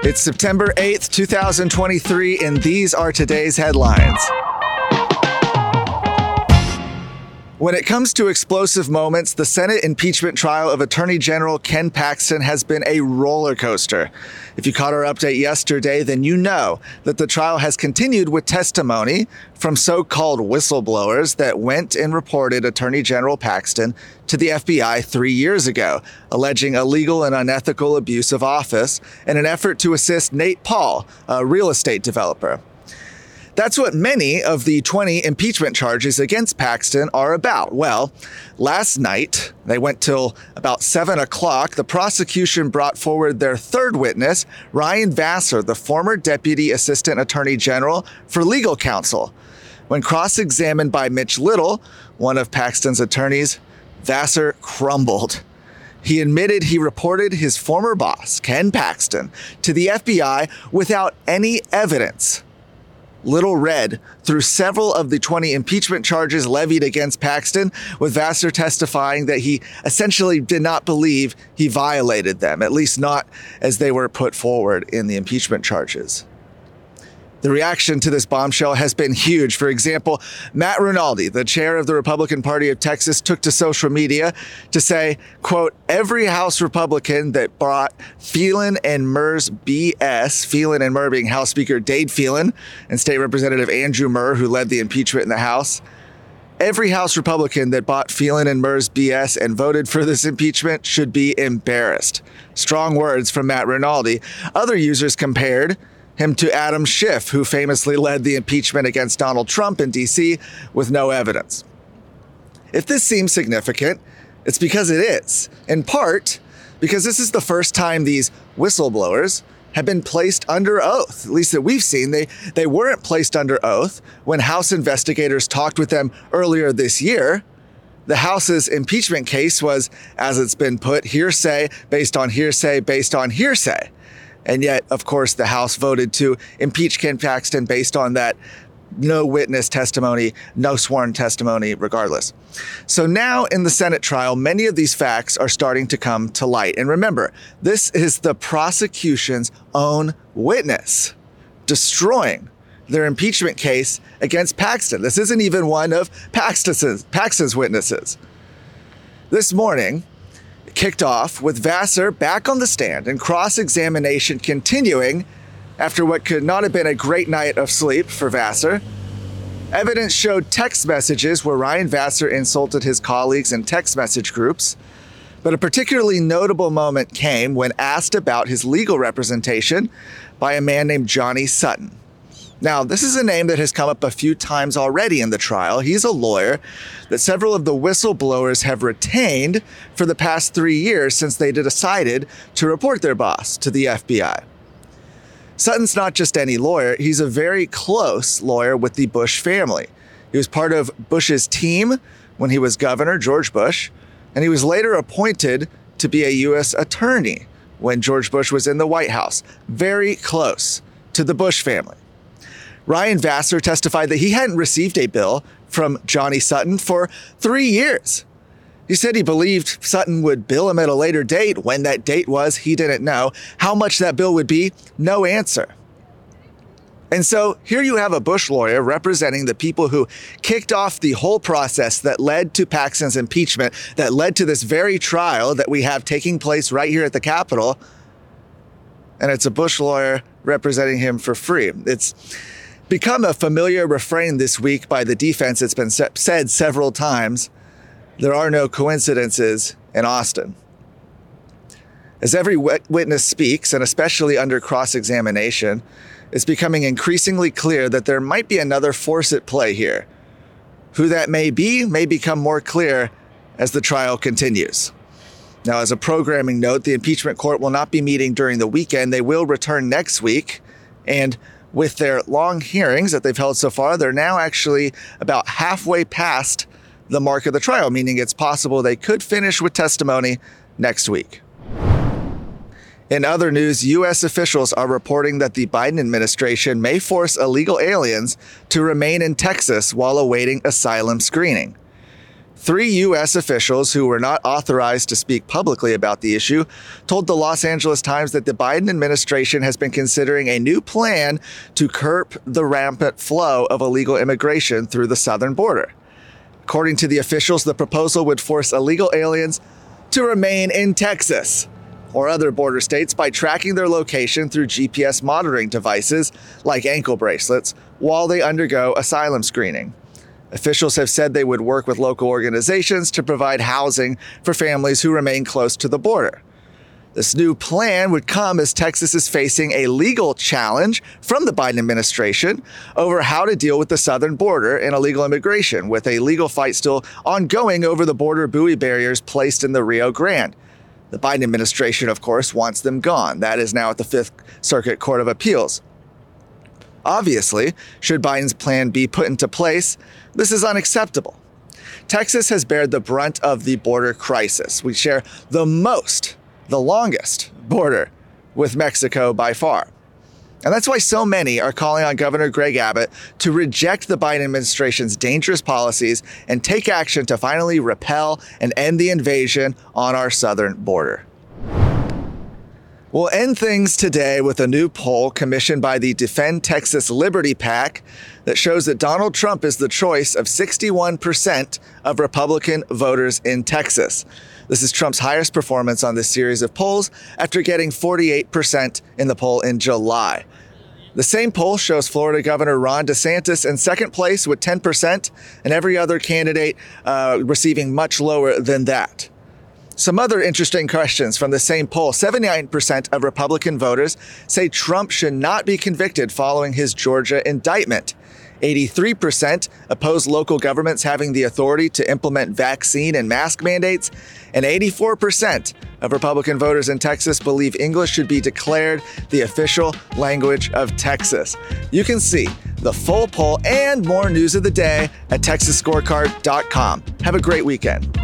It's September 8th, 2023, and these are today's headlines. When it comes to explosive moments, the Senate impeachment trial of Attorney General Ken Paxton has been a roller coaster. If you caught our update yesterday, then you know that the trial has continued with testimony from so-called whistleblowers that went and reported Attorney General Paxton to the FBI 3 years ago, alleging illegal and unethical abuse of office in an effort to assist Nate Paul, a real estate developer. That's what many of the 20 impeachment charges against Paxton are about. Well, last night, they went till about 7 o'clock. The prosecution brought forward their third witness, Ryan Vassar, the former Deputy Assistant Attorney General for legal counsel. When cross-examined by Mitch Little, one of Paxton's attorneys, Vassar crumbled. He admitted he reported his former boss, Ken Paxton, to the FBI without any evidence. Little read through several of the 20 impeachment charges levied against Paxton, with Vassar testifying that he essentially did not believe he violated them, at least not as they were put forward in the impeachment charges. The reaction to this bombshell has been huge. For example, Matt Rinaldi, the chair of the Republican Party of Texas, took to social media to say, quote, every House Republican that brought Phelan and Murr's BS, Phelan and Murr being House Speaker Dade Phelan and State Representative Andrew Murr, who led the impeachment in the House. Every House Republican that bought Phelan and Murr's BS and voted for this impeachment should be embarrassed. Strong words from Matt Rinaldi. Other users compared him to Adam Schiff, who famously led the impeachment against Donald Trump in D.C. with no evidence. If this seems significant, it's because it is. In part, because this is the first time these whistleblowers have been placed under oath, at least that we've seen. They weren't placed under oath when House investigators talked with them earlier this year. The House's impeachment case was, as it's been put, hearsay based on hearsay based on hearsay. And yet, of course, the House voted to impeach Ken Paxton based on that no witness testimony, no sworn testimony, regardless. So now in the Senate trial, many of these facts are starting to come to light. And remember, this is the prosecution's own witness destroying their impeachment case against Paxton. This isn't even one of Paxton's witnesses. This morning, kicked off with Vassar back on the stand and cross-examination continuing after what could not have been a great night of sleep for Vassar. Evidence showed text messages where Ryan Vassar insulted his colleagues in text message groups, but a particularly notable moment came when asked about his legal representation by a man named Johnny Sutton. Now, this is a name that has come up a few times already in the trial. He's a lawyer that several of the whistleblowers have retained for the past 3 years since they decided to report their boss to the FBI. Sutton's not just any lawyer. He's a very close lawyer with the Bush family. He was part of Bush's team when he was governor, George Bush, and he was later appointed to be a U.S. attorney when George Bush was in the White House. Very close to the Bush family. Ryan Vassar testified that he hadn't received a bill from Johnny Sutton for 3 years. He said he believed Sutton would bill him at a later date. When that date was, he didn't know. How much that bill would be, no answer. And so here you have a Bush lawyer representing the people who kicked off the whole process that led to Paxton's impeachment, that led to this very trial that we have taking place right here at the Capitol. And it's a Bush lawyer representing him for free. It's become a familiar refrain this week by the defense. It's been said several times. There are no coincidences in Austin. As every witness speaks, and especially under cross-examination, it's becoming increasingly clear that there might be another force at play here. Who that may be may become more clear as the trial continues. Now, as a programming note, the impeachment court will not be meeting during the weekend. They will return next week, and with their long hearings that they've held so far, they're now actually about halfway past the mark of the trial, meaning it's possible they could finish with testimony next week. In other news, U.S. officials are reporting that the Biden administration may force illegal aliens to remain in Texas while awaiting asylum screening. 3 U.S. officials who were not authorized to speak publicly about the issue told the Los Angeles Times that the Biden administration has been considering a new plan to curb the rampant flow of illegal immigration through the southern border. According to the officials, the proposal would force illegal aliens to remain in Texas or other border states by tracking their location through GPS monitoring devices like ankle bracelets while they undergo asylum screening. Officials have said they would work with local organizations to provide housing for families who remain close to the border. This new plan would come as Texas is facing a legal challenge from the Biden administration over how to deal with the southern border and illegal immigration, with a legal fight still ongoing over the border buoy barriers placed in the Rio Grande. The Biden administration, of course, wants them gone. That is now at the Fifth Circuit Court of Appeals. Obviously, should Biden's plan be put into place, this is unacceptable. Texas has bared the brunt of the border crisis. We share the longest border with Mexico by far. And that's why so many are calling on Governor Greg Abbott to reject the Biden administration's dangerous policies and take action to finally repel and end the invasion on our southern border. We'll end things today with a new poll commissioned by the Defend Texas Liberty PAC that shows that Donald Trump is the choice of 61% of Republican voters in Texas. This is Trump's highest performance on this series of polls after getting 48% in the poll in July. The same poll shows Florida Governor Ron DeSantis in second place with 10% and every other candidate receiving much lower than that. Some other interesting questions from the same poll. 79% of Republican voters say Trump should not be convicted following his Georgia indictment. 83% oppose local governments having the authority to implement vaccine and mask mandates. And 84% of Republican voters in Texas believe English should be declared the official language of Texas. You can see the full poll and more news of the day at TexasScorecard.com. Have a great weekend.